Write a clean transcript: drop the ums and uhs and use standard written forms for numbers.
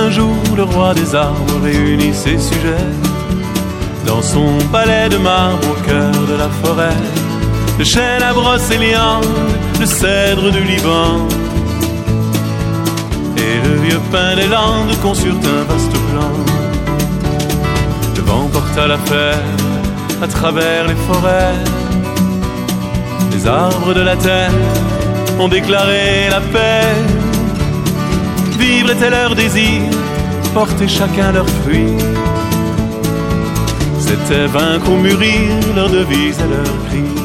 un jour le roi des arbres réunit ses sujets dans son palais de marbre au cœur de la forêt. Le chêne à brocéliande, le cèdre du Liban et le vieux pin des Landes conçurent un vaste plan. Le vent porta la fête à travers les forêts. Les arbres de la terre ont déclaré la paix. Vivre était leur désir, porter chacun leurs fruits. C'était vaincre ou mûrir leur devise et leur cri.